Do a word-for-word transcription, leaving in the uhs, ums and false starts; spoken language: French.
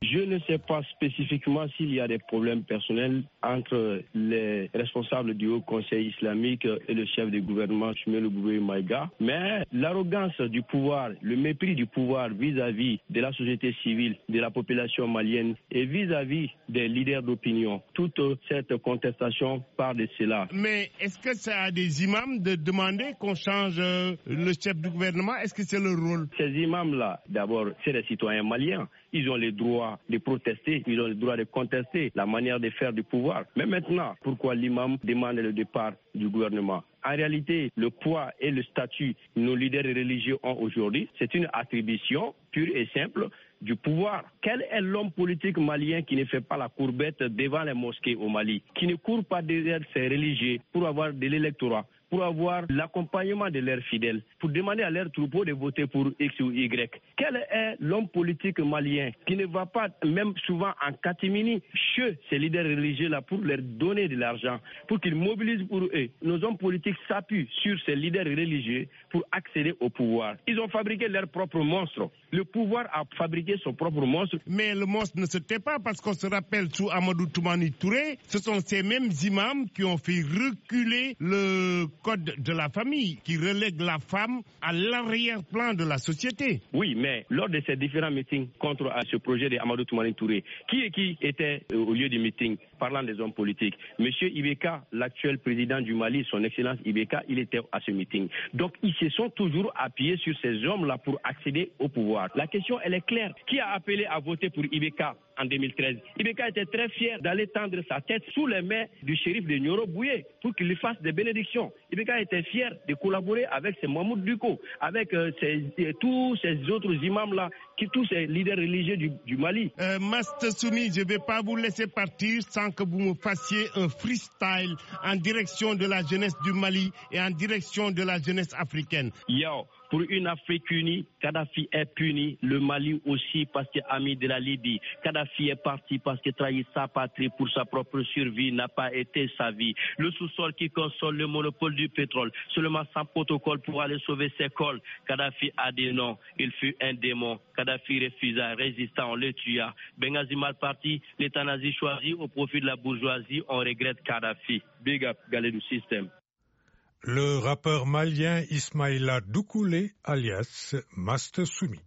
Je ne sais pas spécifiquement s'il y a des problèmes personnels entre les responsables du Haut Conseil islamique et le chef du gouvernement, Soumaïla Boubaye Maïga, mais l'arrogance du pouvoir, le mépris du pouvoir vis-à-vis de la société civile, de la population malienne et vis-à-vis des leaders d'opinion, toute cette contestation part de cela. Mais est-ce que c'est à des imams de demander qu'on change le chef du gouvernement? Est-ce que c'est leur rôle? Ces imams-là, d'abord, c'est des citoyens maliens. Ils ont le droit de protester, ils ont le droit de contester la manière de faire du pouvoir. Mais maintenant, pourquoi l'imam demande le départ du gouvernement? En réalité, le poids et le statut que nos leaders religieux ont aujourd'hui, c'est une attribution pure et simple du pouvoir. Quel est l'homme politique malien qui ne fait pas la courbette devant les mosquées au Mali, qui ne court pas derrière ses religieux pour avoir de l'électorat, pour avoir l'accompagnement de leurs fidèles, pour demander à leurs troupeaux de voter pour X ou Y? Quel est l'homme politique malien qui ne va pas, même souvent en catimini, chez ces leaders religieux-là pour leur donner de l'argent, pour qu'ils mobilisent pour eux? Nos hommes politiques s'appuient sur ces leaders religieux pour accéder au pouvoir. Ils ont fabriqué leur propre monstre. Le pouvoir a fabriqué son propre monstre. Mais le monstre ne se tait pas, parce qu'on se rappelle sous Amadou Toumani Touré, ce sont ces mêmes imams qui ont fait reculer le code de la famille, qui relègue la femme à l'arrière-plan de la société. Oui, mais lors de ces différents meetings contre ce projet de Amadou Toumani Touré, qui et qui était au lieu du meeting, parlant des hommes politiques? Monsieur Ibeka, l'actuel président du Mali, son excellence Ibeka, il était à ce meeting. Donc ils se sont toujours appuyés sur ces hommes-là pour accéder au pouvoir. La question, elle est claire. Qui a appelé à voter pour Ibeka en deux mille treize? Ibeka était très fier d'aller tendre sa tête sous les mains du shérif de Nioro Bouye pour qu'il lui fasse des bénédictions. Ibeka était fier de collaborer avec ces Mahmoud Duko, avec euh, ces, euh, tous ces autres imams-là, qui, tous ces leaders religieux du, du Mali. Euh, Master Soumi, je ne vais pas vous laisser partir sans que vous me fassiez un freestyle en direction de la jeunesse du Mali et en direction de la jeunesse africaine. Yo. Pour une Afrique unie, Kadhafi est puni, le Mali aussi parce qu'il est ami de la Libye. Kadhafi est parti parce qu'il trahit sa patrie pour sa propre survie, n'a pas été sa vie. Le sous-sol qui console le monopole du pétrole, seulement sans protocole pour aller sauver ses cols. Kadhafi a dit non, il fut un démon. Kadhafi refusa, résistant, on le tua. Benghazi mal parti, l'État nazi choisi au profit de la bourgeoisie, on regrette Kadhafi. Big up, Galedou System. Le rappeur malien Ismaïla Doukoulé, alias Master Soumi.